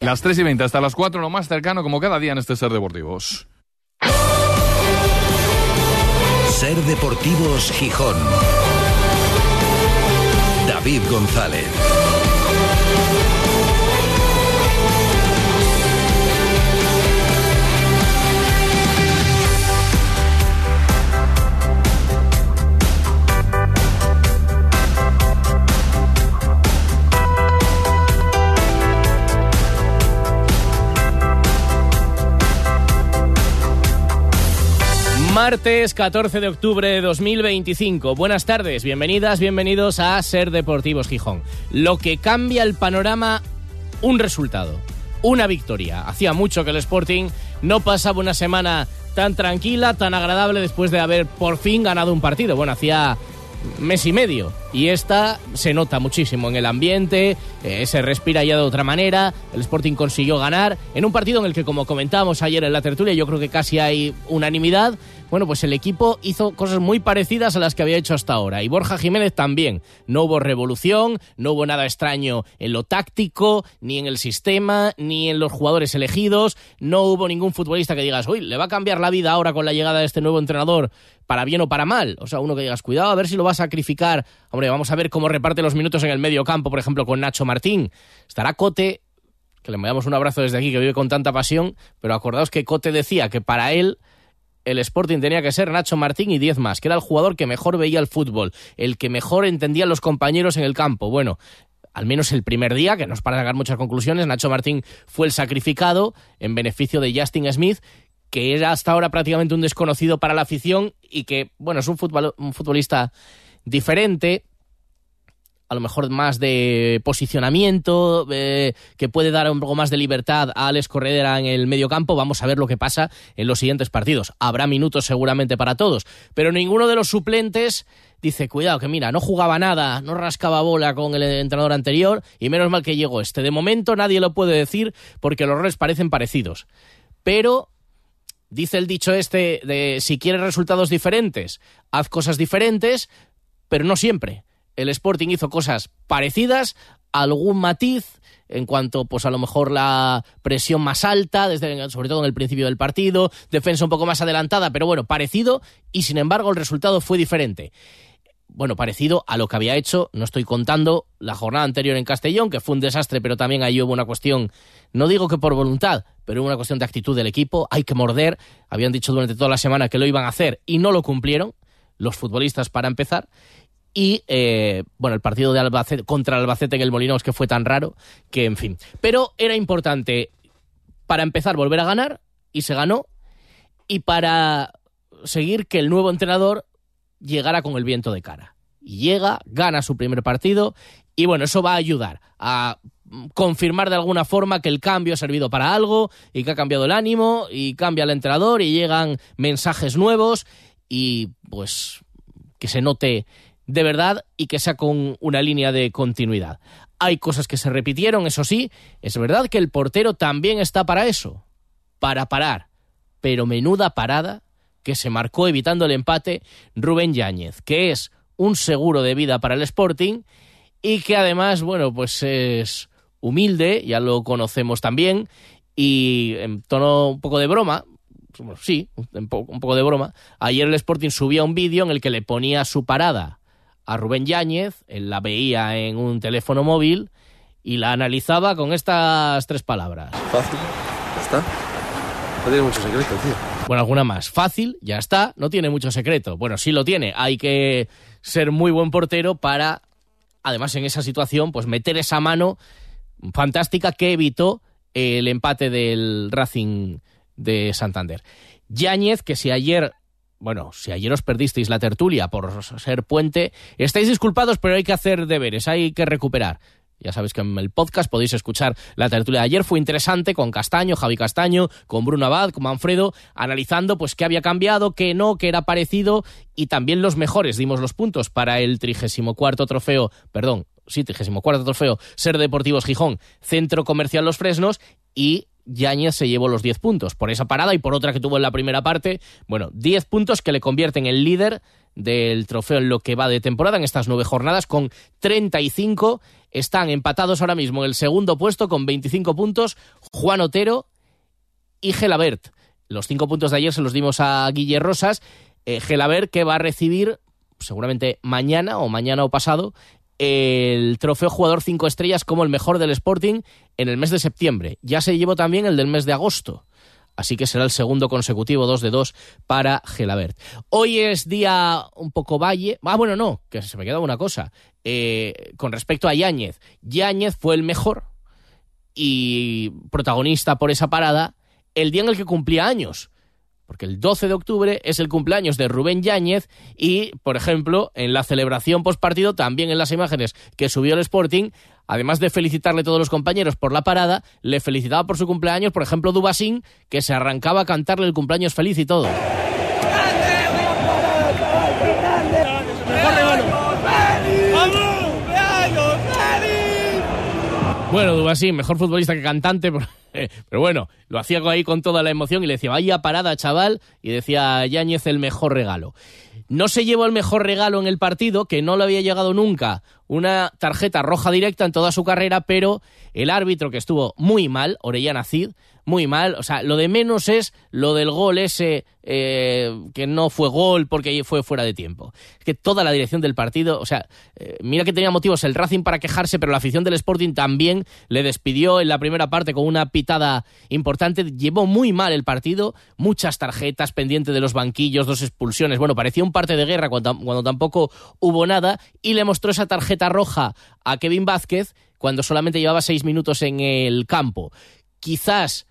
Las 3:20 hasta las 4, lo más cercano como cada día en este Ser Deportivos. Ser Deportivos Gijón. David González. Martes 14 de octubre de 2025. Buenas tardes, bienvenidas, bienvenidos a Ser Deportivos Gijón. Lo que cambia el panorama, un resultado, una victoria. Hacía mucho que el Sporting no pasaba una semana tan tranquila, tan agradable después de haber por fin ganado un partido. Bueno, hacía mes y medio. Y esta se nota muchísimo en el ambiente, se respira ya de otra manera. El Sporting consiguió ganar en un partido en el que, como comentábamos ayer en la tertulia, yo creo que casi hay unanimidad. Bueno, pues el equipo hizo cosas muy parecidas a las que había hecho hasta ahora. Y Borja Jiménez también. No hubo revolución, no hubo nada extraño en lo táctico, ni en el sistema, ni en los jugadores elegidos. No hubo ningún futbolista que digas, uy, le va a cambiar la vida ahora con la llegada de este nuevo entrenador, para bien o para mal. O sea, uno que digas, cuidado, a ver si lo va a sacrificar. Hombre, vamos a ver cómo reparte los minutos en el medio campo, por ejemplo, con Nacho Martín. Estará Cote, que le enviamos un abrazo desde aquí, que vive con tanta pasión, pero acordaos que Cote decía que para él el Sporting tenía que ser Nacho Martín y 10 más, que era el jugador que mejor veía el fútbol, el que mejor entendía a los compañeros en el campo. Bueno, al menos el primer día, que no es para sacar muchas conclusiones, Nacho Martín fue el sacrificado en beneficio de Justin Smith, que era hasta ahora prácticamente un desconocido para la afición y que, bueno, es un futbolista diferente, a lo mejor más de posicionamiento, que puede dar un poco más de libertad a Alex Corredera en el mediocampo. Vamos a ver lo que pasa en los siguientes partidos. Habrá minutos seguramente para todos, pero ninguno de los suplentes dice, cuidado, que mira, no jugaba nada, no rascaba bola con el entrenador anterior y menos mal que llegó este. De momento nadie lo puede decir porque los roles parecen parecidos. Pero dice el dicho este de si quieres resultados diferentes, haz cosas diferentes, pero no siempre. El Sporting hizo cosas parecidas, algún matiz en cuanto, pues a lo mejor la presión más alta, sobre todo en el principio del partido, defensa un poco más adelantada, pero bueno, parecido, y sin embargo el resultado fue diferente. Bueno, parecido a lo que había hecho, no estoy contando la jornada anterior en Castellón, que fue un desastre, pero también ahí hubo una cuestión, no digo que por voluntad, pero hubo una cuestión de actitud del equipo, hay que morder, habían dicho durante toda la semana que lo iban a hacer y no lo cumplieron, los futbolistas para empezar. Y, bueno, el partido de Albacete contra Albacete en el Molinós, que fue tan raro, que en fin. Pero era importante, para empezar, volver a ganar, y se ganó, y para seguir que el nuevo entrenador llegara con el viento de cara. Y llega, gana su primer partido, y bueno, eso va a ayudar a confirmar de alguna forma que el cambio ha servido para algo, y que ha cambiado el ánimo, y cambia el entrenador, y llegan mensajes nuevos, y pues que se note de verdad y que sea con una línea de continuidad. Hay cosas que se repitieron, eso sí, es verdad que el portero también está para eso, para parar, pero menuda parada que se marcó evitando el empate Rubén Yáñez, que es un seguro de vida para el Sporting y que además, bueno, pues es humilde, ya lo conocemos también, y en tono un poco de broma, bueno, sí, un poco de broma, ayer el Sporting subía un vídeo en el que le ponía su parada a Rubén Yáñez, él la veía en un teléfono móvil y la analizaba con estas 3 palabras. Fácil, ya está. No tiene mucho secreto, tío. Bueno, alguna más. Fácil, ya está, no tiene mucho secreto. Bueno, sí lo tiene, hay que ser muy buen portero para, además en esa situación, pues meter esa mano fantástica que evitó el empate del Racing de Santander. Yáñez, que si ayer os perdisteis la tertulia por ser puente, estáis disculpados, pero hay que hacer deberes, hay que recuperar. Ya sabéis que en el podcast podéis escuchar la tertulia de ayer, fue interesante, con Castaño, Javi Castaño, con Bruno Abad, con Manfredo, analizando pues qué había cambiado, qué no, qué era parecido, y también los mejores, dimos los puntos para el 34º trofeo Ser Deportivos Gijón, Centro Comercial Los Fresnos, y Yáñez se llevó los 10 puntos por esa parada y por otra que tuvo en la primera parte. Bueno, 10 puntos que le convierten en líder del trofeo en lo que va de temporada en estas 9 jornadas, con 35 están empatados ahora mismo en el segundo puesto con 25 puntos Juan Otero y Gelabert. Los 5 puntos de ayer se los dimos a Guille Rosas. Gelabert, que va a recibir seguramente mañana o pasado el trofeo jugador 5 estrellas como el mejor del Sporting en el mes de septiembre. Ya se llevó también el del mes de agosto. Así que será el segundo consecutivo 2-2 para Gelabert. Hoy es día un poco valle. Bueno, no, que se me queda una cosa. Con respecto a Yáñez. Yáñez fue el mejor y protagonista por esa parada el día en el que cumplía años. Porque el 12 de octubre es el cumpleaños de Rubén Yáñez y, por ejemplo, en la celebración postpartido, también en las imágenes que subió el Sporting, además de felicitarle a todos los compañeros por la parada, le felicitaba por su cumpleaños, por ejemplo, Dubasín, que se arrancaba a cantarle el cumpleaños feliz y todo. Bueno, Dubasín, mejor futbolista que cantante, pero bueno, lo hacía ahí con toda la emoción y le decía, vaya parada, chaval, y decía Yáñez, el mejor regalo. No se llevó el mejor regalo en el partido, que no le había llegado nunca una tarjeta roja directa en toda su carrera, pero el árbitro, que estuvo muy mal, Orellana Cid, muy mal, o sea, lo de menos es lo del gol ese, que no fue gol porque fue fuera de tiempo. Es que toda la dirección del partido, o sea, mira que tenía motivos el Racing para quejarse, pero la afición del Sporting también le despidió en la primera parte con una pitada importante. Llevó muy mal el partido, muchas tarjetas, pendiente de los banquillos, 2 expulsiones. Bueno, parecía un parte de guerra cuando tampoco hubo nada, y le mostró esa tarjeta roja a Kevin Vázquez cuando solamente llevaba 6 minutos en el campo. Quizás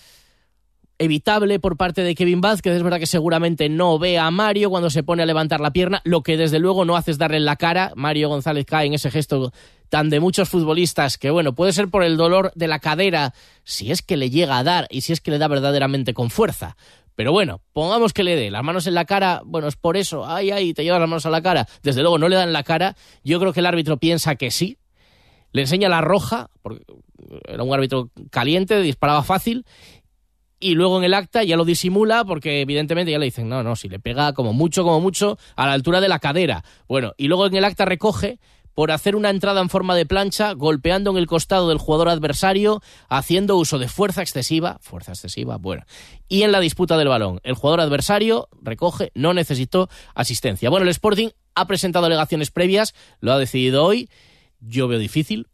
evitable por parte de Kevin Vázquez. Es verdad que seguramente no ve a Mario cuando se pone a levantar la pierna, lo que desde luego no hace es darle en la cara. Mario González cae en ese gesto tan de muchos futbolistas que, bueno, puede ser por el dolor de la cadera, si es que le llega a dar y si es que le da verdaderamente con fuerza. Pero bueno, pongamos que le dé las manos en la cara, bueno, es por eso, ay, te llevas las manos a la cara. Desde luego no le dan en la cara. Yo creo que el árbitro piensa que sí. Le enseña la roja, porque era un árbitro caliente, disparaba fácil. Y luego en el acta ya lo disimula porque evidentemente ya le dicen, no, si le pega como mucho, a la altura de la cadera. Bueno, y luego en el acta recoge por hacer una entrada en forma de plancha, golpeando en el costado del jugador adversario, haciendo uso de fuerza excesiva, bueno. Y en la disputa del balón, el jugador adversario recoge, no necesitó asistencia. Bueno, el Sporting ha presentado alegaciones previas, lo ha decidido hoy. Yo veo difícil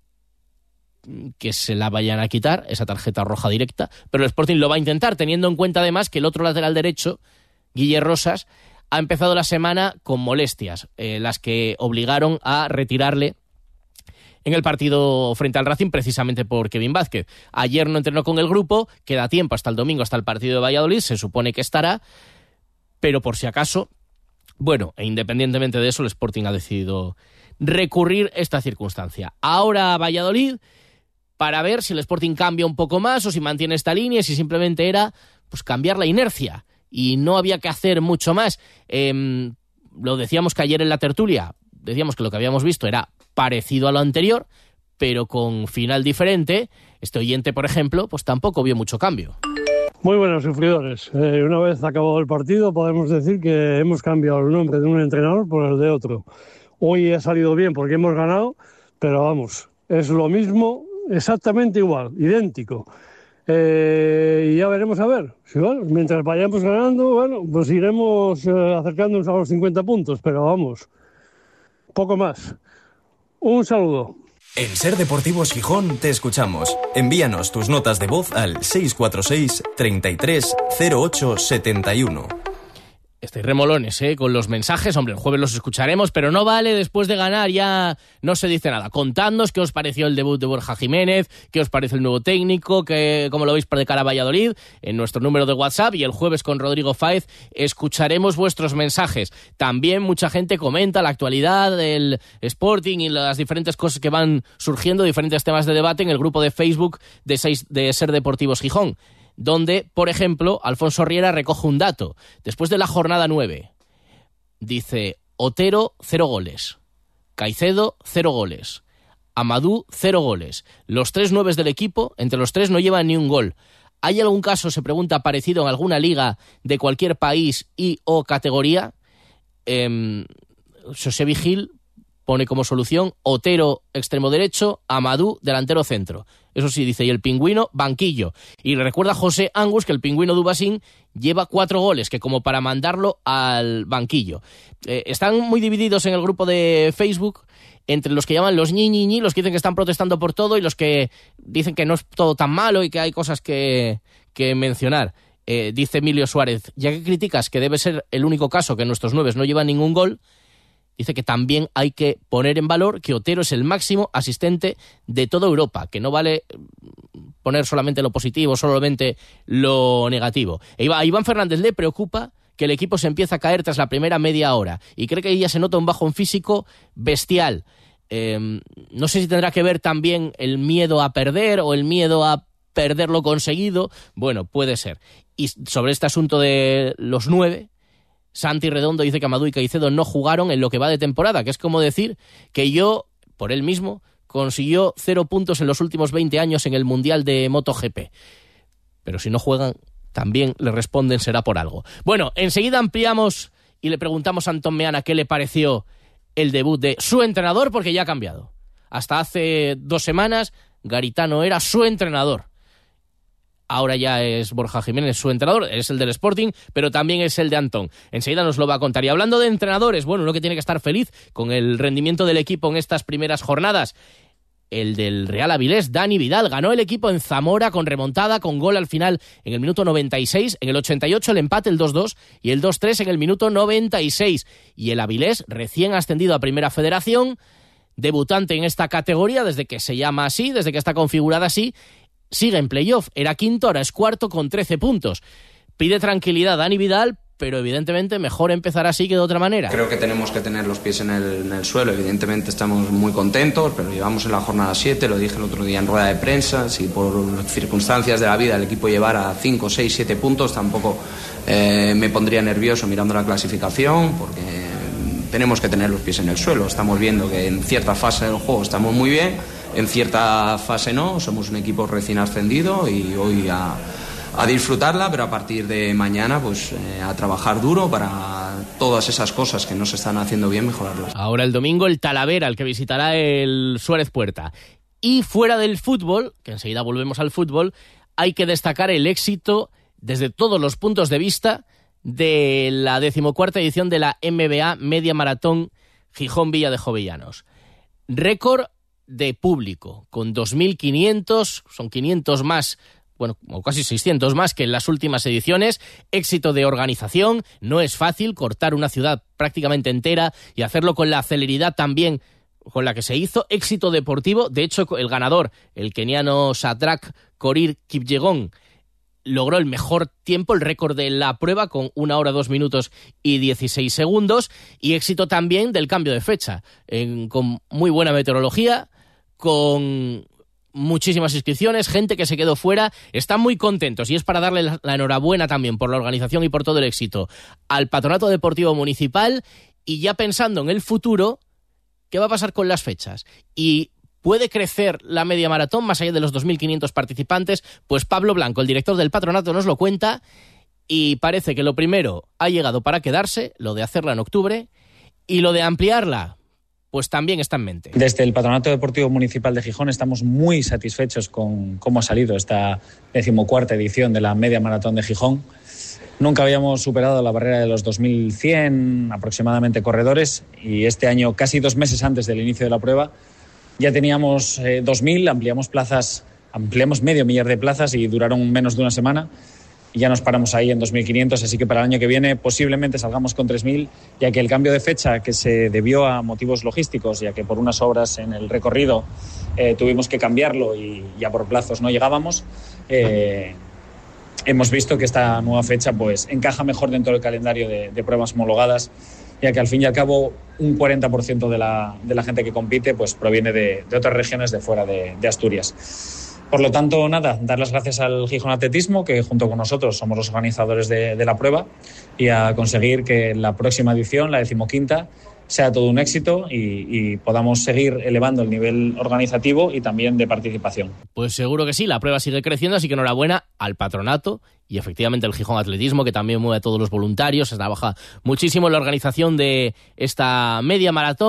que se la vayan a quitar, esa tarjeta roja directa, pero el Sporting lo va a intentar, teniendo en cuenta además que el otro lateral derecho, Guille Rosas, ha empezado la semana con molestias, las que obligaron a retirarle en el partido frente al Racing precisamente por Kevin Vázquez. Ayer no entrenó con el grupo, queda tiempo hasta el domingo, hasta el partido de Valladolid, se supone que estará, pero por si acaso, bueno, e independientemente de eso, el Sporting ha decidido recurrir esta circunstancia. Ahora Valladolid, para ver si el Sporting cambia un poco más o si mantiene esta línea, si simplemente era pues cambiar la inercia y no había que hacer mucho más. Lo decíamos que ayer en la tertulia, decíamos que lo que habíamos visto era parecido a lo anterior, pero con final diferente. Este oyente, por ejemplo, pues tampoco vio mucho cambio. Muy buenos sufridores. Una vez acabado el partido podemos decir que hemos cambiado el nombre de un entrenador por el de otro. Hoy ha salido bien porque hemos ganado, pero vamos, es lo mismo, exactamente igual, idéntico. Y ya veremos a ver. Sí, bueno, mientras vayamos ganando, bueno, pues iremos acercándonos a los 50 puntos, pero vamos, poco más. Un saludo. En Ser Deportivos Gijón te escuchamos. Envíanos tus notas de voz al 646 33 08 71. Estáis remolones, con los mensajes. Hombre, el jueves los escucharemos, pero no vale, después de ganar ya no se dice nada. Contadnos qué os pareció el debut de Borja Jiménez, qué os parece el nuevo técnico, cómo lo veis de cara a Valladolid, en nuestro número de WhatsApp, y el jueves con Rodrigo Fáez escucharemos vuestros mensajes. También mucha gente comenta la actualidad del Sporting y las diferentes cosas que van surgiendo, diferentes temas de debate en el grupo de Facebook de Ser Deportivos Gijón, donde, por ejemplo, Alfonso Riera recoge un dato. Después de la jornada 9, dice: Otero, 0 goles. Caicedo, 0 goles. Amadou, 0 goles. Los 3 9 del equipo, entre los 3 no llevan ni un gol. ¿Hay algún caso, se pregunta, parecido en alguna liga de cualquier país y o categoría? José Vigil pone como solución Otero, extremo derecho, Amadou, delantero centro. Eso sí, dice, y el Pingüino, banquillo. Y le recuerda a José Angus que el Pingüino Dubasín lleva 4 goles, que como para mandarlo al banquillo. Están muy divididos en el grupo de Facebook entre los que llaman los ñi, los que dicen que están protestando por todo, y los que dicen que no es todo tan malo y que hay cosas que mencionar. Dice Emilio Suárez, ya que criticas que debe ser el único caso que nuestros 9 no llevan ningún gol, dice que también hay que poner en valor que Otero es el máximo asistente de toda Europa, que no vale poner solamente lo positivo, solamente lo negativo. A Iván Fernández le preocupa que el equipo se empieza a caer tras la primera media hora y cree que ya se nota un bajón físico bestial. No sé si tendrá que ver también el miedo a perder o el miedo a perder lo conseguido. Bueno, puede ser. Y sobre este asunto de los 9, Santi Redondo dice que Amadou y Caicedo no jugaron en lo que va de temporada, que es como decir que yo, por él mismo, consiguió 0 puntos en los últimos 20 años en el Mundial de MotoGP. Pero si no juegan, también le responden será por algo. Bueno, enseguida ampliamos y le preguntamos a Antón Meana qué le pareció el debut de su entrenador, porque ya ha cambiado. Hasta hace 2 semanas, Garitano era su entrenador. Ahora ya es Borja Jiménez su entrenador, es el del Sporting, pero también es el de Antón. Enseguida nos lo va a contar. Y hablando de entrenadores, bueno, uno que tiene que estar feliz con el rendimiento del equipo en estas primeras jornadas, el del Real Avilés, Dani Vidal. Ganó el equipo en Zamora con remontada, con gol al final en el minuto 96, en el 88 el empate, el 2-2, y el 2-3 en el minuto 96. Y el Avilés, recién ascendido a Primera Federación, debutante en esta categoría desde que se llama así, desde que está configurada así, sigue en playoff, era quinto, ahora es cuarto con 13 puntos. Pide tranquilidad Dani Vidal, pero evidentemente mejor empezar así que de otra manera. Creo que tenemos que tener los pies en el suelo, evidentemente estamos muy contentos, pero llevamos en la jornada 7, lo dije el otro día en rueda de prensa, si por circunstancias de la vida el equipo llevara 5, 6, 7 puntos, tampoco me pondría nervioso mirando la clasificación, porque tenemos que tener los pies en el suelo. Estamos viendo que en cierta fase del juego estamos muy bien, en cierta fase no, somos un equipo recién ascendido y hoy a disfrutarla, pero a partir de mañana pues a trabajar duro para todas esas cosas que no se están haciendo bien, mejorarlas. Ahora el domingo el Talavera, el que visitará el Suárez Puerta. Y fuera del fútbol, que enseguida volvemos al fútbol, hay que destacar el éxito desde todos los puntos de vista de la 14ª edición de la MBA Media Maratón Gijón Villa de Jovellanos. Récord de público, con 2.500, son 500 más, bueno, o casi 600 más que en las últimas ediciones. Éxito de organización, no es fácil cortar una ciudad prácticamente entera y hacerlo con la celeridad también con la que se hizo. Éxito deportivo, de hecho el ganador, el keniano Shadrack Korir Kipyegon, logró el mejor tiempo, el récord de la prueba, con 1 hora, 2 minutos y 16 segundos. Y éxito también del cambio de fecha, con muy buena meteorología, con muchísimas inscripciones, gente que se quedó fuera. Están muy contentos y es para darle la enhorabuena también por la organización y por todo el éxito al Patronato Deportivo Municipal. Y ya pensando en el futuro, ¿qué va a pasar con las fechas? Y ¿puede crecer la media maratón más allá de los 2.500 participantes? Pues Pablo Blanco, el director del patronato, nos lo cuenta, y parece que lo primero ha llegado para quedarse, lo de hacerla en octubre, y lo de ampliarla, pues también está en mente. Desde el Patronato Deportivo Municipal de Gijón estamos muy satisfechos con cómo ha salido esta 14ª edición de la media maratón de Gijón. Nunca habíamos superado la barrera de los 2.100 aproximadamente corredores, y este año, casi 2 meses antes del inicio de la prueba, ya teníamos 2.000, ampliamos medio millar de plazas y duraron menos de una semana. Y ya nos paramos ahí en 2.500, así que para el año que viene posiblemente salgamos con 3.000, ya que el cambio de fecha, que se debió a motivos logísticos, ya que por unas obras en el recorrido tuvimos que cambiarlo y ya por plazos no llegábamos, hemos visto que esta nueva fecha pues encaja mejor dentro del calendario de pruebas homologadas, ya que al fin y al cabo un 40% de la gente que compite pues proviene de otras regiones de fuera de Asturias. Por lo tanto, nada, dar las gracias al Gijón Atletismo, que junto con nosotros somos los organizadores de la prueba, y a conseguir que la próxima edición, la 15ª, sea todo un éxito y podamos seguir elevando el nivel organizativo y también de participación. Pues seguro que sí, la prueba sigue creciendo, así que enhorabuena al patronato y efectivamente al Gijón Atletismo, que también mueve a todos los voluntarios, se trabaja muchísimo en la organización de esta media maratón.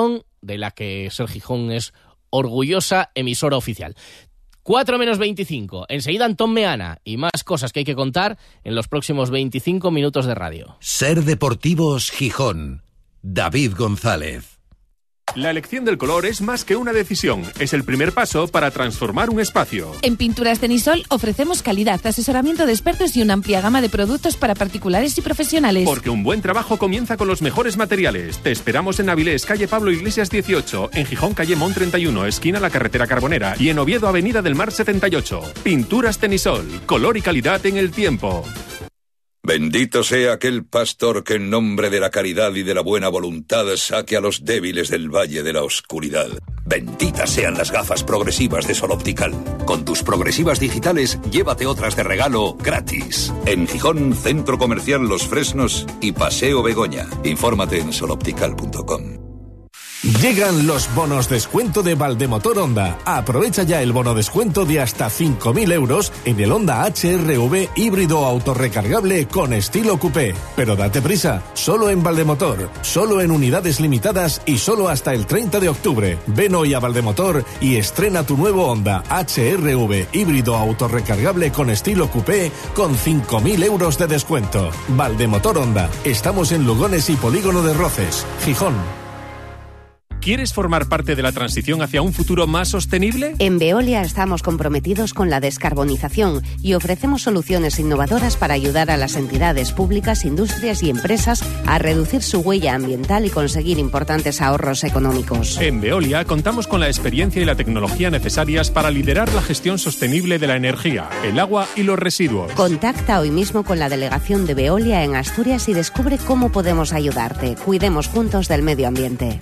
de la que Ser Gijón es orgullosa emisora oficial. 4 menos 25. Enseguida Antón Meana y más cosas que hay que contar en los próximos 25 minutos de radio. Ser Deportivos Gijón. David González. La elección del color es más que una decisión, es el primer paso para transformar un espacio. En Pinturas Tenisol ofrecemos calidad, asesoramiento de expertos y una amplia gama de productos para particulares y profesionales. Porque un buen trabajo comienza con los mejores materiales. Te esperamos en Avilés, calle Pablo Iglesias 18, en Gijón, calle Mont 31, esquina la carretera Carbonera, y en Oviedo, avenida del Mar 78. Pinturas Tenisol, color y calidad en el tiempo. Bendito sea aquel pastor que en nombre de la caridad y de la buena voluntad saque a los débiles del valle de la oscuridad. Benditas sean las gafas progresivas de Sol Optical. Con tus progresivas digitales, llévate otras de regalo gratis. En Gijón, Centro Comercial Los Fresnos y Paseo Begoña. Infórmate en soloptical.com. Llegan los bonos descuento de Valdemotor Honda. Aprovecha ya el bono descuento de hasta 5.000 euros en el Honda HR-V híbrido autorrecargable con estilo coupé. Pero date prisa, solo en Valdemotor, solo en unidades limitadas y solo hasta el 30 de octubre. Ven hoy a Valdemotor y estrena tu nuevo Honda HR-V híbrido autorrecargable con estilo coupé con 5.000 euros de descuento. Valdemotor Honda. Estamos en Lugones y Polígono de Roces, Gijón. ¿Quieres formar parte de la transición hacia un futuro más sostenible? En Veolia estamos comprometidos con la descarbonización y ofrecemos soluciones innovadoras para ayudar a las entidades públicas, industrias y empresas a reducir su huella ambiental y conseguir importantes ahorros económicos. En Veolia contamos con la experiencia y la tecnología necesarias para liderar la gestión sostenible de la energía, el agua y los residuos. Contacta hoy mismo con la delegación de Veolia en Asturias y descubre cómo podemos ayudarte. Cuidemos juntos del medio ambiente.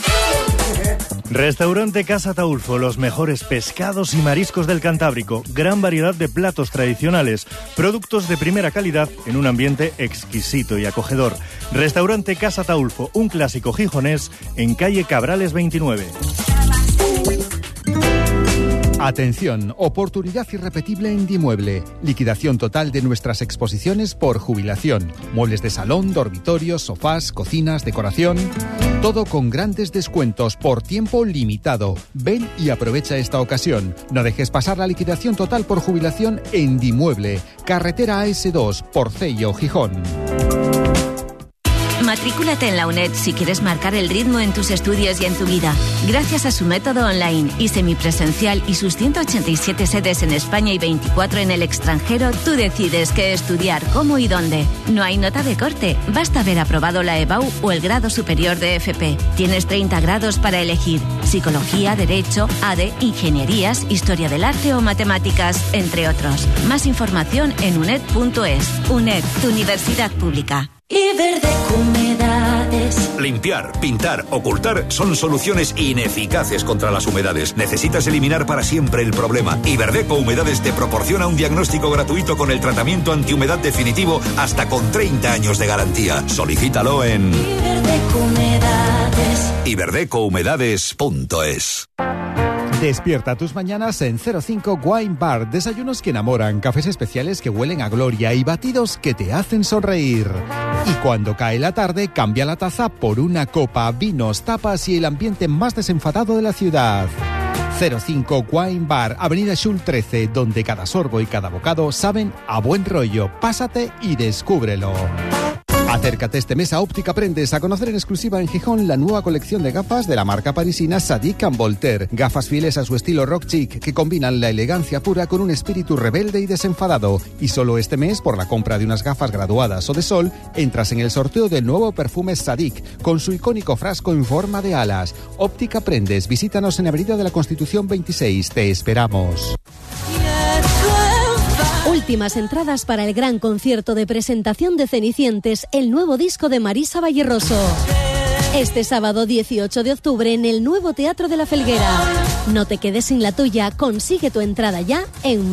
Restaurante Casa Taulfo, los mejores pescados y mariscos del Cantábrico, gran variedad de platos tradicionales, productos de primera calidad en un ambiente exquisito y acogedor. Restaurante Casa Taulfo, un clásico gijonés en calle Cabrales 29. Atención, oportunidad irrepetible en Dimueble. Liquidación total de nuestras exposiciones por jubilación. Muebles de salón, dormitorios, sofás, cocinas, decoración. Todo con grandes descuentos por tiempo limitado. Ven y aprovecha esta ocasión. No dejes pasar la liquidación total por jubilación en Dimueble. Carretera AS2, Porcello, Gijón. Matricúlate en la UNED si quieres marcar el ritmo en tus estudios y en tu vida. Gracias a su método online y semipresencial y sus 187 sedes en España y 24 en el extranjero, tú decides qué estudiar, cómo y dónde. No hay nota de corte, basta haber aprobado la EBAU o el grado superior de FP. Tienes 30 grados para elegir: psicología, derecho, ADE, ingenierías, historia del arte o matemáticas, entre otros. Más información en uned.es. UNED, tu universidad pública. Iberdeco Humedades. Limpiar, pintar, ocultar son soluciones ineficaces contra las humedades. Necesitas eliminar para siempre el problema. Iberdeco Humedades te proporciona un diagnóstico gratuito con el tratamiento antihumedad definitivo hasta con 30 años de garantía. Solicítalo en Iberdeco Humedades. iberdecohumedades.es. Despierta tus mañanas en 05 Wine Bar. Desayunos que enamoran, cafés especiales que huelen a gloria y batidos que te hacen sonreír. Y cuando cae la tarde, cambia la taza por una copa, vinos, tapas y el ambiente más desenfadado de la ciudad. 05 Wine Bar, Avenida Schul 13, donde cada sorbo y cada bocado saben a buen rollo. Pásate y descúbrelo. Acércate este mes a Óptica Prendes a conocer en exclusiva en Gijón la nueva colección de gafas de la marca parisina Sadik & Voltaire. Gafas fieles a su estilo rock chic que combinan la elegancia pura con un espíritu rebelde y desenfadado. Y solo este mes, por la compra de unas gafas graduadas o de sol, entras en el sorteo del nuevo perfume Sadik con su icónico frasco en forma de alas. Óptica Prendes, visítanos en Avenida de la Constitución 26. Te esperamos. Últimas entradas para el gran concierto de presentación de Cenicientes, el nuevo disco de Marisa Valleroso. Este sábado 18 de octubre en el nuevo Teatro de la Felguera. No te quedes sin la tuya, consigue tu entrada ya en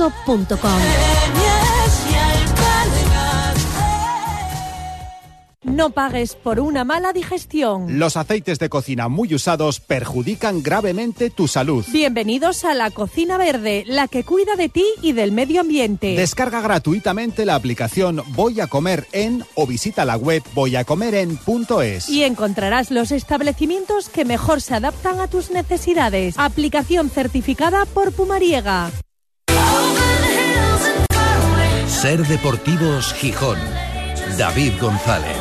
marisavalleroso.com. No pagues por una mala digestión. Los aceites de cocina muy usados perjudican gravemente tu salud. Bienvenidos a la Cocina Verde, la que cuida de ti y del medio ambiente. Descarga gratuitamente la aplicación Voy a Comer En o visita la web voyacomeren.es. Y encontrarás los establecimientos que mejor se adaptan a tus necesidades. Aplicación certificada por Pumariega. Ser Deportivos Gijón. David González.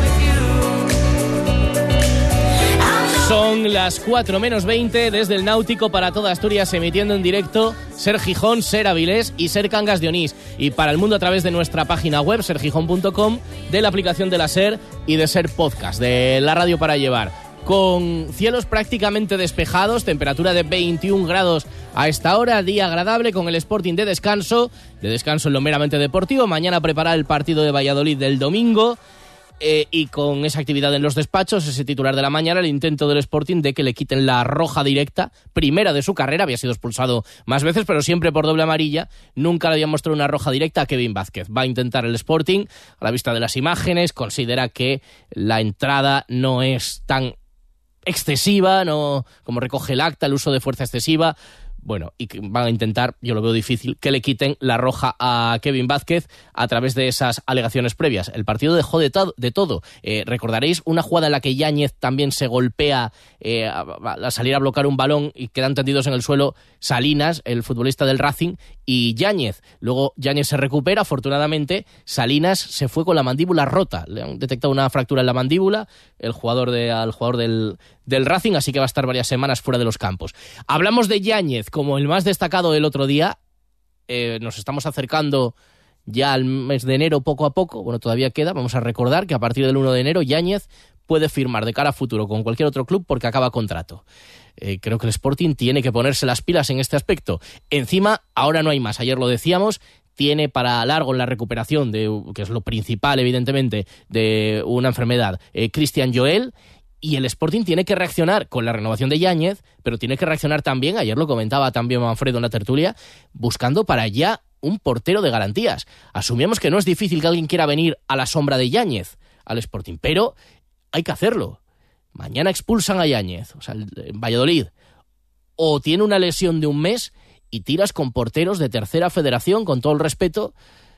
Son las 4:20 desde el Náutico para toda Asturias, emitiendo en directo Ser Gijón, Ser Avilés y Ser Cangas de Onís. Y para el mundo a través de nuestra página web, sergijón.com, de la aplicación de la Ser y de Ser Podcast, de la radio para llevar. Con cielos prácticamente despejados, temperatura de 21 grados a esta hora, día agradable con el Sporting de descanso en lo meramente deportivo. Mañana preparar el partido de Valladolid del domingo. Y con esa actividad en los despachos, ese titular de la mañana, el intento del Sporting de que le quiten la roja directa, primera de su carrera, había sido expulsado más veces, pero siempre por doble amarilla, nunca le había mostrado una roja directa a Kevin Vázquez. Va a intentar el Sporting, a la vista de las imágenes, considera que la entrada no es tan excesiva, no como recoge el acta, el uso de fuerza excesiva. Bueno, y van a intentar, yo lo veo difícil, que le quiten la roja a Kevin Vázquez a través de esas alegaciones previas. El partido dejó de todo. Recordaréis una jugada en la que Yáñez también se golpea a salir a bloquear un balón y quedan tendidos en el suelo Salinas, el futbolista del Racing, y Yáñez. Luego Yáñez se recupera, afortunadamente. Salinas se fue con la mandíbula rota. Le han detectado una fractura en la mandíbula al jugador del Racing, así que va a estar varias semanas fuera de los campos. Hablamos de Yáñez como el más destacado del otro día. Nos estamos acercando ya al mes de enero poco a poco. Bueno, todavía queda. Vamos a recordar que a partir del 1 de enero Yáñez puede firmar de cara a futuro con cualquier otro club porque acaba contrato. Creo que el Sporting tiene que ponerse las pilas en este aspecto. Encima, ahora no hay más. Ayer lo decíamos, tiene para largo en la recuperación, que es lo principal, evidentemente, de una enfermedad, Cristian Joel. Y el Sporting tiene que reaccionar con la renovación de Yáñez, pero tiene que reaccionar también, ayer lo comentaba también Manfredo en la tertulia, buscando para allá un portero de garantías. Asumimos que no es difícil que alguien quiera venir a la sombra de Yáñez al Sporting, pero hay que hacerlo. Mañana expulsan a Yáñez, o sea, en Valladolid, o tiene una lesión de un mes y tiras con porteros de tercera federación, con todo el respeto,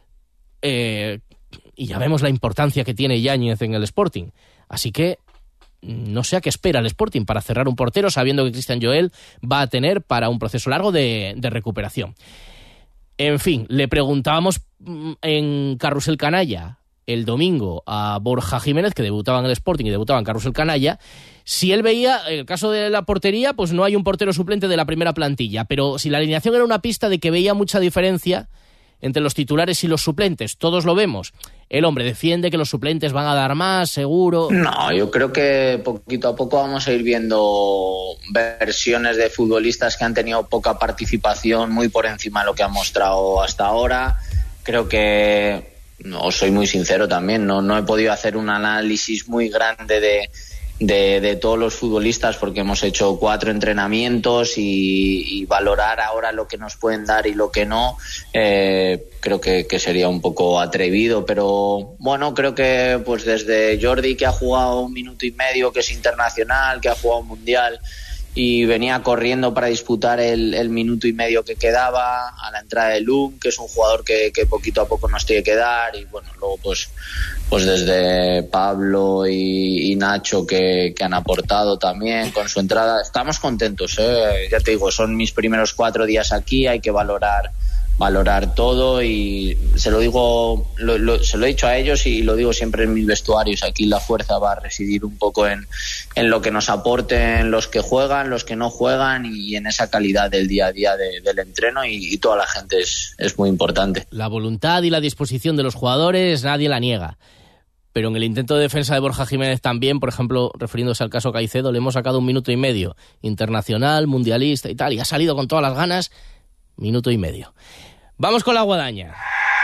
y ya vemos la importancia que tiene Yáñez en el Sporting. Así que no sé a qué espera el Sporting para cerrar un portero, sabiendo que Cristian Joel va a tener para un proceso largo de recuperación. En fin, le preguntábamos en Carrusel Canalla el domingo a Borja Jiménez, que debutaba en el Sporting y debutaba en Carrusel Canalla, si él veía, en el caso de la portería, pues no hay un portero suplente de la primera plantilla, pero si la alineación era una pista de que veía mucha diferencia entre los titulares y los suplentes, todos lo vemos. El hombre defiende que los suplentes van a dar más, seguro. No, yo creo que poquito a poco vamos a ir viendo versiones de futbolistas que han tenido poca participación, muy por encima de lo que han mostrado hasta ahora. Creo que, os soy muy sincero también, no he podido hacer un análisis muy grande de todos los futbolistas porque hemos hecho 4 entrenamientos y valorar ahora lo que nos pueden dar y lo que no, creo que sería un poco atrevido, pero bueno, creo que pues desde Jordi, que ha jugado 1 minuto y medio, que es internacional, que ha jugado un mundial y venía corriendo para disputar el minuto y medio que quedaba, a la entrada de Lum, que es un jugador que poquito a poco nos tiene que dar, y bueno, luego pues desde Pablo y Nacho que han aportado también con su entrada. Estamos contentos, ya te digo, son mis primeros 4 días aquí, hay que valorar todo, y se lo digo, se lo he dicho a ellos y lo digo siempre en mis vestuarios. Aquí la fuerza va a residir un poco en lo que nos aporten los que juegan, los que no juegan, y en esa calidad del día a día del entreno, y toda la gente es muy importante. La voluntad y la disposición de los jugadores nadie la niega, pero en el intento de defensa de Borja Jiménez también, por ejemplo, refiriéndose al caso Caicedo, le hemos sacado 1 minuto y medio, internacional, mundialista y tal, y ha salido con todas las ganas. 1 minuto y medio. Vamos con la guadaña.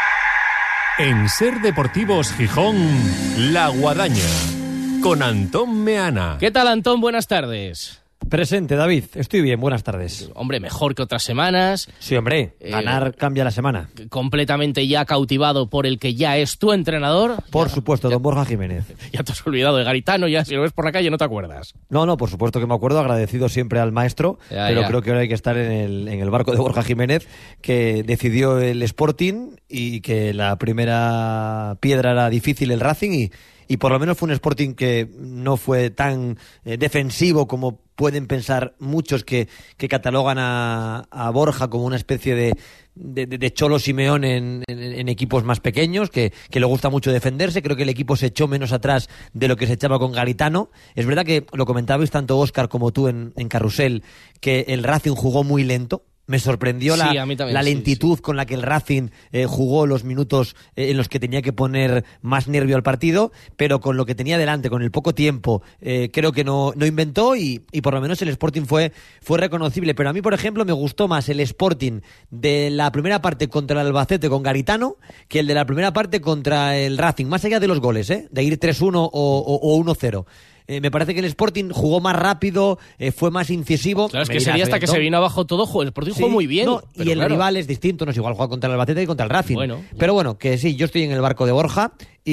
En Ser Deportivos Gijón, la guadaña, con Antón Meana. ¿Qué tal, Antón? Buenas tardes. Presente, David. Estoy bien, buenas tardes. Hombre, mejor que otras semanas. Sí, hombre, ganar cambia la semana. Completamente ya cautivado por el que ya es tu entrenador. Por supuesto, don Borja Jiménez. Ya te has olvidado de Garitano, ya si lo ves por la calle no te acuerdas. No, por supuesto que me acuerdo, agradecido siempre al maestro, pero creo que ahora hay que estar en el barco de Borja Jiménez, que decidió el Sporting y que la primera piedra era difícil el Racing y por lo menos fue un Sporting que no fue tan defensivo como pueden pensar muchos que catalogan a Borja como una especie de Cholo Simeone en equipos más pequeños, que le gusta mucho defenderse. Creo que el equipo se echó menos atrás de lo que se echaba con Garitano. Es verdad que lo comentabais tanto Óscar como tú en Carrusel, que el Racing jugó muy lento. Me sorprendió la lentitud con la que el Racing jugó los minutos en los que tenía que poner más nervio al partido, pero con lo que tenía delante, con el poco tiempo, creo que no inventó y por lo menos el Sporting fue reconocible. Pero a mí, por ejemplo, me gustó más el Sporting de la primera parte contra el Albacete con Garitano que el de la primera parte contra el Racing, más allá de los goles, de ir 3-1 o 1-0. Me parece que el Sporting jugó más rápido, fue más incisivo. Claro, es que sería hasta que se vino abajo todo, el Sporting jugó muy bien. Y el rival es distinto, no es igual jugar contra el Albacete y contra el Racing. Pero bueno, que sí, yo estoy en el barco de Borja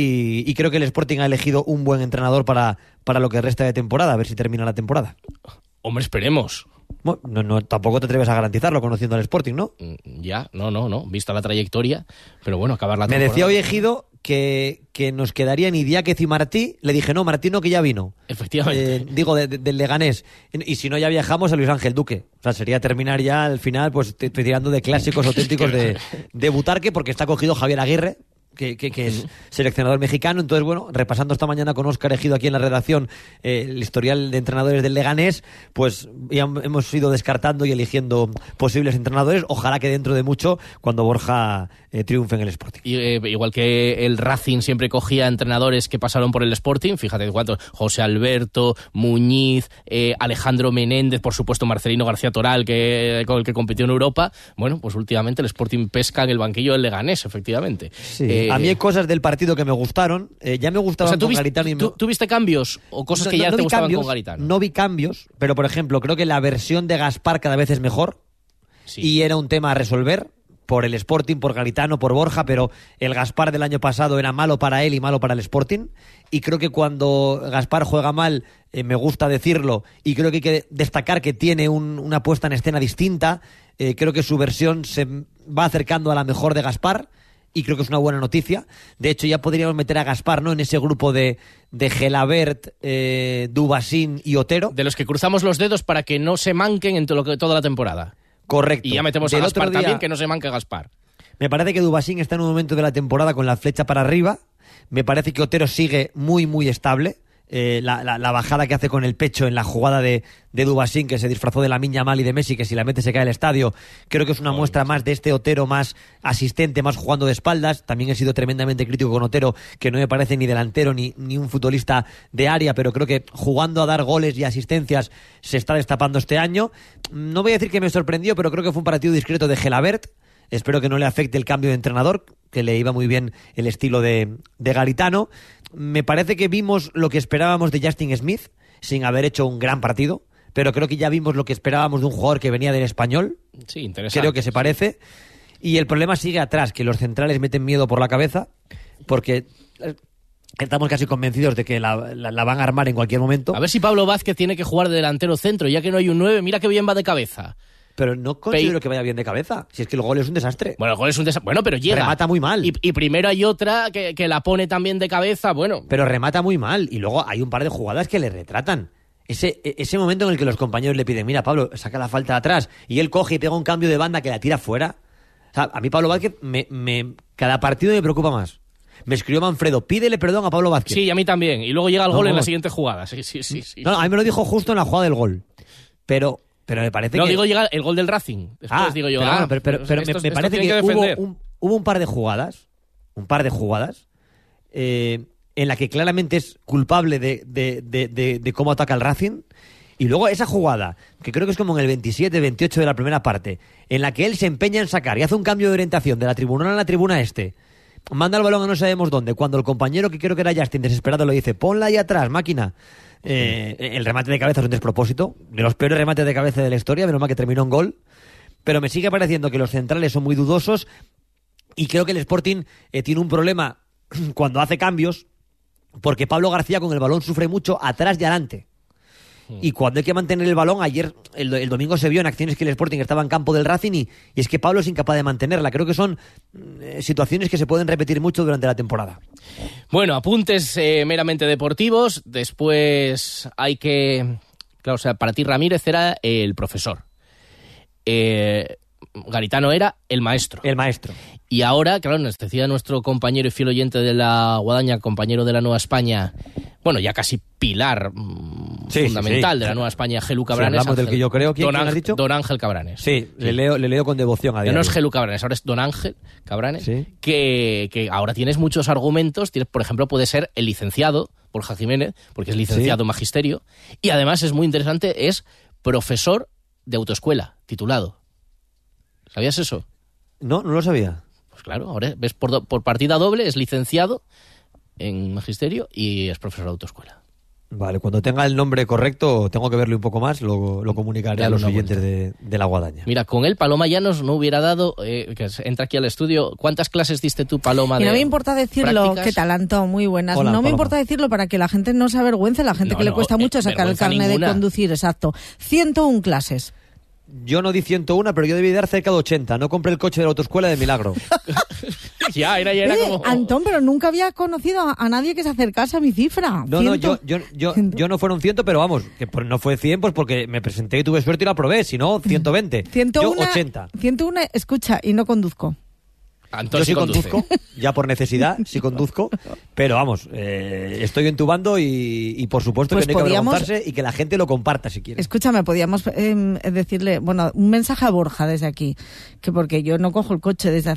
y creo que el Sporting ha elegido un buen entrenador para lo que resta de temporada, a ver si termina la temporada. Hombre, esperemos. Bueno, tampoco te atreves a garantizarlo conociendo al Sporting, ¿no? Ya, no, vista la trayectoria, pero bueno, acabar la temporada. Me decía hoy Ejido que nos quedarían Idiáquez y Martí. Le dije, no, Martí no, que ya vino. Efectivamente. Digo, del Leganés. Y si no, ya viajamos a Luis Ángel Duque. O sea, sería terminar ya al final, pues estoy tirando de clásicos auténticos de Butarque, porque está cogido Javier Aguirre, que es seleccionador mexicano. Entonces, bueno, repasando esta mañana con Óscar Ejido aquí en la redacción el historial de entrenadores del Leganés, pues ya hemos ido descartando y eligiendo posibles entrenadores. Ojalá que dentro de mucho, cuando Borja triunfe en el Sporting. Igual que el Racing siempre cogía entrenadores que pasaron por el Sporting, fíjate cuántos: José Alberto, Muñiz, Alejandro Menéndez, por supuesto Marcelino García Toral, con el que compitió en Europa. Bueno, pues últimamente el Sporting pesca en el banquillo del Leganés, efectivamente. Sí. A mí hay cosas del partido que me gustaron. Ya me gustaban con Garitano. ¿Tú viste cambios o cosas que ya te gustaban con Garitano? No vi cambios, pero por ejemplo, creo que la versión de Gaspar cada vez es mejor. Sí. Y era un tema a resolver por el Sporting, por Garitano, por Borja, pero el Gaspar del año pasado era malo para él y malo para el Sporting. Y creo que cuando Gaspar juega mal, me gusta decirlo, y creo que hay que destacar que tiene una puesta en escena distinta. Creo que su versión se va acercando a la mejor de Gaspar. Y creo que es una buena noticia. De hecho, ya podríamos meter a Gaspar, ¿no?, en ese grupo de Gelabert, Dubasín y Otero. De los que cruzamos los dedos para que no se manquen en toda la temporada. Correcto. Y ya metemos a Gaspar también, que no se manque Gaspar. Me parece que Dubasín está en un momento de la temporada con la flecha para arriba. Me parece que Otero sigue muy, muy estable. La bajada que hace con el pecho en la jugada de Dubasín, que se disfrazó de Lamine Yamal y de Messi, que si la mete se cae el estadio, creo que es una muestra más de este Otero más asistente, más jugando de espaldas. También he sido tremendamente crítico con Otero, que no me parece ni delantero ni un futbolista de área, pero creo que jugando a dar goles y asistencias se está destapando este año. No voy a decir que me sorprendió, pero creo que fue un partido discreto de Gelabert. Espero que no le afecte el cambio de entrenador, que le iba muy bien el estilo de Garitano. Me parece que vimos lo que esperábamos de Justin Smith, sin haber hecho un gran partido, pero creo que ya vimos lo que esperábamos de un jugador que venía del Español. Sí, interesante. Creo que se parece. Y el problema sigue atrás, que los centrales meten miedo por la cabeza, porque estamos casi convencidos de que la van a armar en cualquier momento. A ver si Pablo Vázquez tiene que jugar de delantero centro, ya que no hay un 9, mira que bien va de cabeza. Pero no considero que vaya bien de cabeza. Si es que el gol es un desastre. Bueno, el gol es un desastre. Bueno, pero llega. Remata muy mal. Y primero hay otra que la pone también de cabeza, bueno. Pero remata muy mal. Y luego hay un par de jugadas que le retratan. Ese momento en el que los compañeros le piden, mira, Pablo, saca la falta de atrás. Y él coge y pega un cambio de banda que la tira fuera. O sea, a mí Pablo Vázquez, cada partido me preocupa más. Me escribió Manfredo, pídele perdón a Pablo Vázquez. Sí, a mí también. Y luego llega el gol en la siguiente jugada. Sí. No, a mí me lo dijo justo en la jugada del gol. Pero me parece que... digo, llega el gol del Racing. Después digo yo... Pero me parece que hubo un par de jugadas, en la que claramente es culpable de cómo ataca el Racing. Y luego esa jugada, que creo que es como en el 27-28 de la primera parte, en la que él se empeña en sacar y hace un cambio de orientación de la tribuna a la tribuna manda el balón a no sabemos dónde, cuando el compañero, que creo que era Justin, desesperado, le dice, ponla ahí atrás, máquina. El remate de cabeza es un despropósito, de los peores remates de cabeza de la historia, menos mal que terminó en gol. Pero me sigue pareciendo que los centrales son muy dudosos y creo que el Sporting tiene un problema cuando hace cambios, porque Pablo García con el balón sufre mucho atrás y adelante. Y cuando hay que mantener el balón, ayer, el domingo se vio en acciones que el Sporting estaba en campo del Racing y es que Pablo es incapaz de mantenerla. Creo que son situaciones que se pueden repetir mucho durante la temporada. Bueno, apuntes meramente deportivos. Después hay que... Claro, o sea, para ti Ramírez era el profesor. Garitano era el maestro. El maestro. Y ahora, claro, nos decía nuestro compañero y fiel oyente de la Guadaña, compañero de la Nueva España, bueno, ya casi pilar fundamental de la Nueva España, Gelu Cabranes. Si hablamos del que yo creo, ¿quién has dicho? Don Ángel Cabranes. Sí, le leo con devoción a diario. No es Gelu Cabranes, ahora es Don Ángel Cabranes, que ahora tienes muchos argumentos. Por ejemplo, puede ser el licenciado Borja Jiménez, porque es licenciado en magisterio, y además es muy interesante, es profesor de autoescuela, titulado. ¿Sabías eso? No lo sabía. Pues claro, ahora ves por partida doble, es licenciado en magisterio y es profesor de autoescuela. Vale, cuando tenga el nombre correcto, tengo que verle un poco más, lo comunicaré a los oyentes de la Guadaña. Mira, con él Paloma Llanos no hubiera dado, que entra aquí al estudio. ¿Cuántas clases diste tú, Paloma? Y no me importa decirlo, prácticas? ¿Qué tal, Antón? Muy buenas. Hola, no me Paloma. importa decirlo para que la gente no se avergüence, la gente que le cuesta mucho sacar el carnet de conducir, exacto. 101 clases. Yo no di 101, pero yo debí dar cerca de 80. No compré el coche de la autoescuela de milagro. ya era como... Antón, pero nunca había conocido a nadie que se acercase a mi cifra. No, yo no fueron 100, pero vamos, que no fue 100 pues porque me presenté y tuve suerte y lo aprobé. Si no, 120. 101, yo 80. 101, escucha, y no conduzco. Yo sí conduzco, ya por necesidad, sí conduzco, pero vamos, estoy en tu bando y por supuesto pues que no hay que avergonzarse y que la gente lo comparta si quiere. Escúchame, podíamos decirle, bueno, un mensaje a Borja desde aquí, que porque yo no cojo el coche desde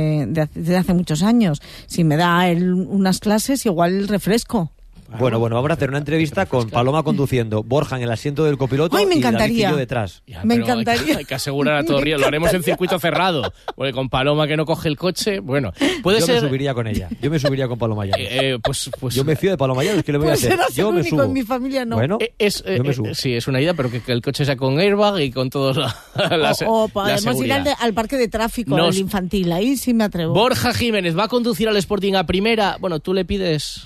hace muchos años, si me da él unas clases igual refresco. Bueno, vamos a hacer una entrevista con Paloma conduciendo, Borja en el asiento del copiloto y David y yo detrás. Me encantaría. Hay que asegurar a todo río, lo haremos en circuito cerrado, porque con Paloma que no coge el coche, bueno, puede yo ser... me subiría con ella, yo me subiría con Paloma Llanos. Pues yo me fío de Paloma Llanos, ¿qué le voy a hacer? Yo me subo. En mi familia no. Bueno, yo me subo. Sí, es una idea, pero que el coche sea con airbag y con todos o podemos ir al parque de tráfico, al infantil, ahí sí me atrevo. Borja Jiménez va a conducir al Sporting a primera. Bueno, tú le pides...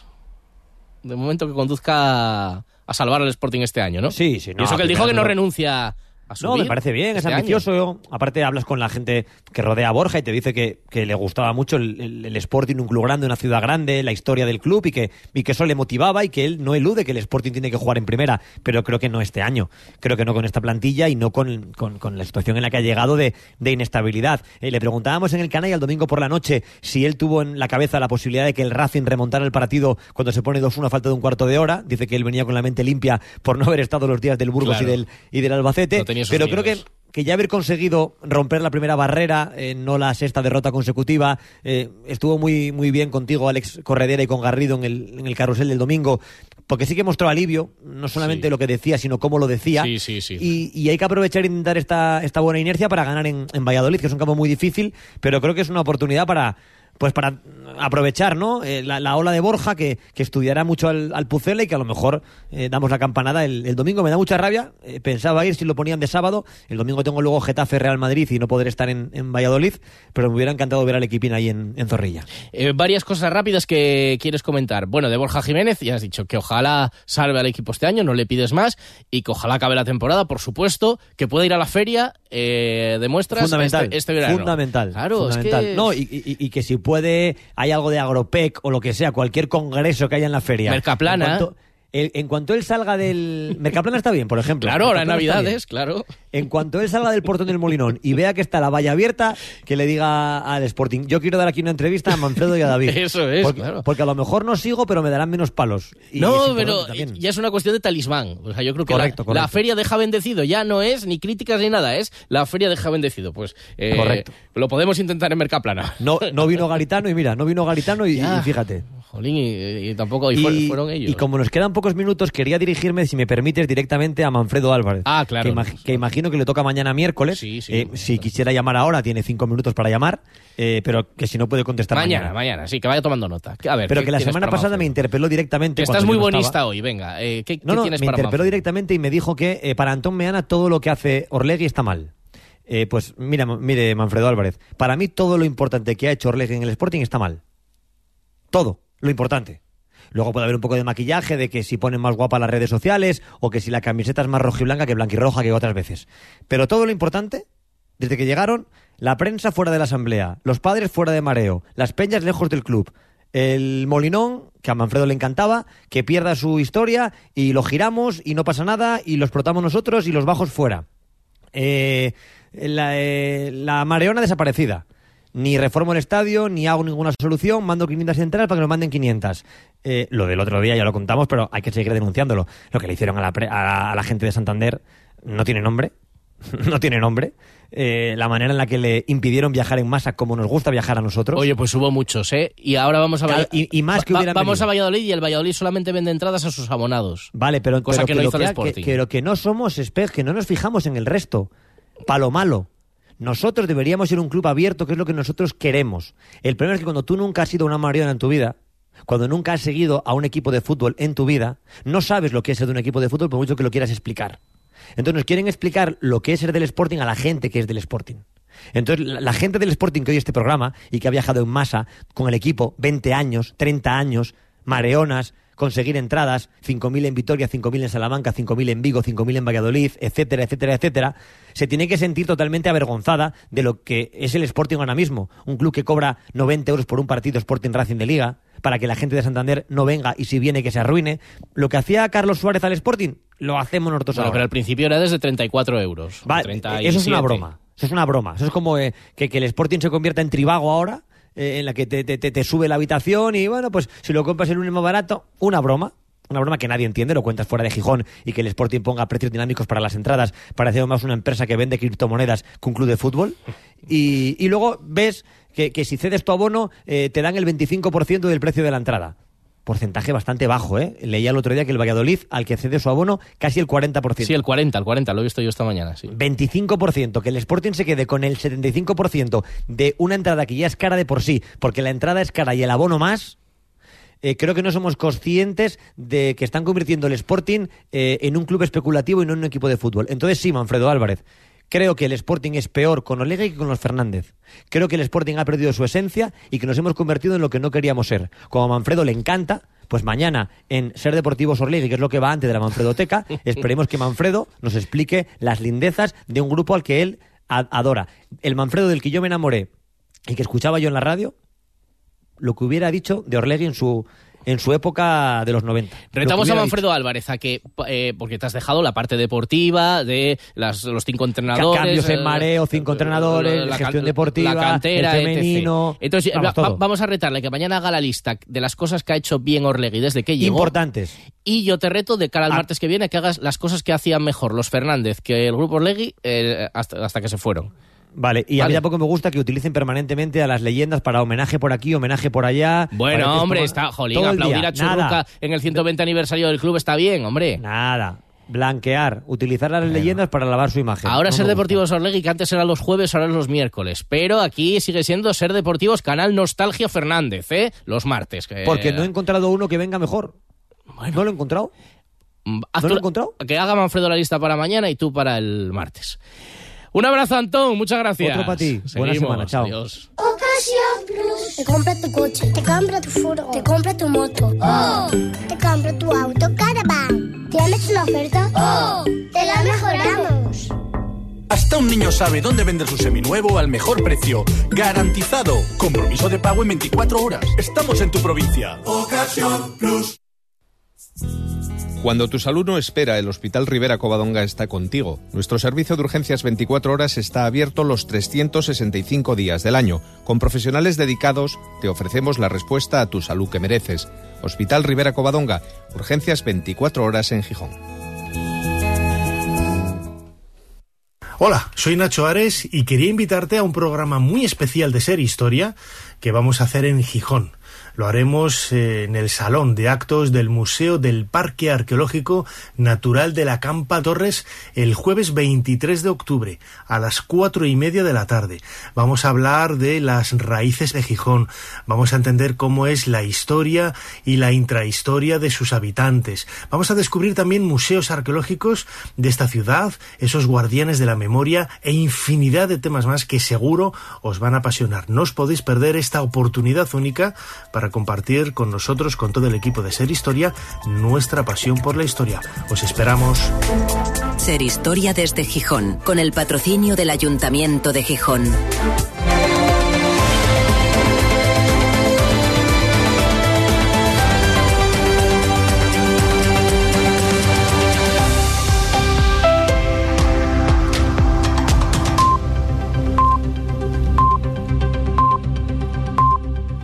De momento que conduzca a salvar al Sporting este año, ¿no? Sí. No, y eso que él dijo que no renuncia a subir. No, me parece bien, es ambicioso. Año. Aparte hablas con la gente que rodea a Borja y te dice que le gustaba mucho el Sporting, un club grande, una ciudad grande, la historia del club y que eso le motivaba y que él no elude que el Sporting tiene que jugar en primera, pero creo que no este año. Creo que no con esta plantilla y no con la situación en la que ha llegado de inestabilidad. Le preguntábamos en el canal el domingo por la noche si él tuvo en la cabeza la posibilidad de que el Racing remontara el partido cuando se pone 2-1 a falta de un cuarto de hora. Dice que él venía con la mente limpia por no haber estado los días del Burgos y del Albacete. Pero creo que ya haber conseguido romper la primera barrera, no la sexta derrota consecutiva, estuvo muy, muy bien contigo, Alex Corredera, y con Garrido en el carrusel del domingo, porque sí que mostró alivio, no solamente lo que decía, sino cómo lo decía. Sí. Y hay que aprovechar y intentar esta buena inercia para ganar en Valladolid, que es un campo muy difícil, pero creo que es una oportunidad para aprovechar, ¿no? La ola de Borja, que estudiará mucho al Pucela y que a lo mejor damos la campanada el domingo. Me da mucha rabia, pensaba ir si lo ponían de sábado. El domingo tengo luego Getafe Real Madrid y no podré estar en Valladolid, pero me hubiera encantado ver al equipín ahí en Zorrilla. Varias cosas rápidas que quieres comentar. Bueno, de Borja Jiménez ya has dicho que ojalá salve al equipo este año, no le pides más, y que ojalá acabe la temporada, por supuesto, que pueda ir a la feria de muestras este verano. Fundamental. Claro, fundamental. Es que... No, y que si hay algo de Agropec o lo que sea, cualquier congreso que haya en la feria. Mercaplana. En cuanto él salga del... Mercaplana está bien, por ejemplo. Claro, ahora en Navidades, claro. En cuanto él salga del portón del Molinón y vea que está la valla abierta, que le diga al Sporting, yo quiero dar aquí una entrevista a Manfredo y a David. Eso es, claro. Porque a lo mejor no sigo, pero me darán menos palos. No, pero ya es una cuestión de talismán. O sea, yo creo que correcto. La feria deja bendecido ya no es ni críticas ni nada, es la feria deja bendecido. Pues correcto. Lo podemos intentar en Mercaplana. No vino Garitano y mira, y fíjate. Jolín, y tampoco fueron ellos. Y como nos quedan pocos minutos, quería dirigirme, si me permites, directamente a Manfredo Álvarez. Ah, claro. Que imagino que le toca mañana miércoles. Sí, si quisiera llamar ahora, tiene 5 minutos para llamar, pero que si no puede contestar mañana, sí, que vaya tomando nota. A ver, pero que la semana pasada me interpeló directamente. Estás muy bonista hoy, venga. ¿Qué tienes para me interpeló directamente y me dijo que para Antón Meana todo lo que hace Orlegui está mal. Pues mire, Manfredo Álvarez, para mí todo lo importante que ha hecho Orlegui en el Sporting está mal. Todo, lo importante. Luego puede haber un poco de maquillaje de que si ponen más guapa las redes sociales o que si la camiseta es más rojiblanca que blanquirroja que otras veces. Pero todo lo importante, desde que llegaron, la prensa fuera de la asamblea, los padres fuera de mareo, las peñas lejos del club, el Molinón, que a Manfredo le encantaba, que pierda su historia y lo giramos y no pasa nada y lo explotamos nosotros y los bajos fuera. La mareona desaparecida. Ni reformo el estadio, ni hago ninguna solución, mando 500 entradas para que nos manden 500. Lo del otro día ya lo contamos, pero hay que seguir denunciándolo. Lo que le hicieron a la gente de Santander no tiene nombre. No tiene nombre. La manera en la que le impidieron viajar en masa como nos gusta viajar a nosotros. Oye, pues hubo muchos, ¿eh? Y ahora vamos a vamos a Valladolid y el Valladolid solamente vende entradas a sus abonados. Vale, pero cosa que no hizo el Sporting. Que no somos espejos, que no nos fijamos en el resto. Palo malo. Nosotros deberíamos ser un club abierto, que es lo que nosotros queremos. El problema es que cuando tú nunca has sido una mariona en tu vida, cuando nunca has seguido a un equipo de fútbol en tu vida, no sabes lo que es ser de un equipo de fútbol por mucho que lo quieras explicar. Entonces nos quieren explicar lo que es ser del Sporting a la gente que es del Sporting. Entonces la gente del Sporting que oye este programa y que ha viajado en masa con el equipo 20 años, 30 años, mareonas, conseguir entradas, 5.000 en Vitoria, 5.000 en Salamanca, 5.000 en Vigo, 5.000 en Valladolid, etcétera, etcétera, etcétera, se tiene que sentir totalmente avergonzada de lo que es el Sporting ahora mismo. Un club que cobra 90 euros por un partido Sporting Racing de Liga, para que la gente de Santander no venga y si viene que se arruine. Lo que hacía Carlos Suárez al Sporting, lo hacemos nosotros ahora. Pero al principio era desde 34 euros. Vale, 37. Eso es una broma. Eso es una broma. Eso es como que el Sporting se convierta en Trivago ahora, en la que te sube la habitación y bueno, pues si lo compras en un más barato, una broma que nadie entiende, lo cuentas fuera de Gijón y que el Sporting ponga precios dinámicos para las entradas, parece más una empresa que vende criptomonedas que un club de fútbol. Y luego ves que si cedes tu abono te dan el 25% del precio de la entrada. Porcentaje bastante bajo, ¿eh? Leía el otro día que el Valladolid, al que cede su abono, casi el 40%. Sí, el 40, lo he visto yo esta mañana, sí. 25%, que el Sporting se quede con el 75% de una entrada que ya es cara de por sí, porque la entrada es cara y el abono más. Creo que no somos conscientes de que están convirtiendo el Sporting en un club especulativo y no en un equipo de fútbol. Entonces sí, Manfredo Álvarez, creo que el Sporting es peor con Orlegui que con los Fernández. Creo que el Sporting ha perdido su esencia y que nos hemos convertido en lo que no queríamos ser. Como a Manfredo le encanta, pues mañana en Ser Deportivos Orlegui, que es lo que va antes de la Manfredoteca, esperemos que Manfredo nos explique las lindezas de un grupo al que él adora. El Manfredo del que yo me enamoré y que escuchaba yo en la radio, lo que hubiera dicho de Orlegui en su época de los 90. Retamos a Manfredo Álvarez a que, porque te has dejado la parte deportiva de los 5 entrenadores. Cambios en mareo, 5 entrenadores, la gestión deportiva, la cantera, el femenino. Etc. Entonces, vamos a retarle que mañana haga la lista de las cosas que ha hecho bien Orlegui desde que llegó. Importantes. Y yo te reto de cara al martes que viene que hagas las cosas que hacían mejor los Fernández que el grupo Orlegui hasta que se fueron. Vale, y a mí tampoco me gusta que utilicen permanentemente a las leyendas para homenaje por aquí, homenaje por allá. Bueno, hombre, está, jolín, aplaudir a Churruca en el 120 aniversario del club está bien, hombre. Nada, blanquear, utilizar las leyendas para lavar su imagen. Ahora Ser Deportivos Orlegui, que antes era los jueves, ahora es los miércoles. Pero aquí sigue siendo Ser Deportivos Canal Nostalgia Fernández, los martes. Porque no he encontrado uno que venga mejor. Bueno. ¿No lo he encontrado? ¿No lo he encontrado? Que haga Manfredo la lista para mañana y tú para el martes. Un abrazo, Antón, muchas gracias. Otro para ti. Buena semana, chao. Adiós. Ocasión Plus. Te compra tu coche, te compra tu furgo, te compra tu moto. ¡Oh! Te compra tu auto Caravan. ¿Tienes una oferta? ¡Oh! ¡Te la mejoramos! Hasta un niño sabe dónde vender su seminuevo al mejor precio. Garantizado. Compromiso de pago en 24 horas. Estamos en tu provincia. Ocasión Plus. Cuando tu salud no espera, el Hospital Rivera Covadonga está contigo. Nuestro servicio de urgencias 24 horas está abierto los 365 días del año. Con profesionales dedicados, te ofrecemos la respuesta a tu salud que mereces. Hospital Rivera Covadonga, urgencias 24 horas en Gijón. Hola, soy Nacho Ares y quería invitarte a un programa muy especial de Ser Historia que vamos a hacer en Gijón. Lo haremos en el Salón de Actos del Museo del Parque Arqueológico Natural de la Campa Torres el jueves 23 de octubre a las 4:30 de la tarde. Vamos a hablar de las raíces de Gijón, vamos a entender cómo es la historia y la intrahistoria de sus habitantes. Vamos a descubrir también museos arqueológicos de esta ciudad, esos guardianes de la memoria e infinidad de temas más que seguro os van a apasionar. No os podéis perder esta oportunidad única para compartir con nosotros, con todo el equipo de Ser Historia, nuestra pasión por la historia. Os esperamos. Ser Historia desde Gijón, con el patrocinio del Ayuntamiento de Gijón.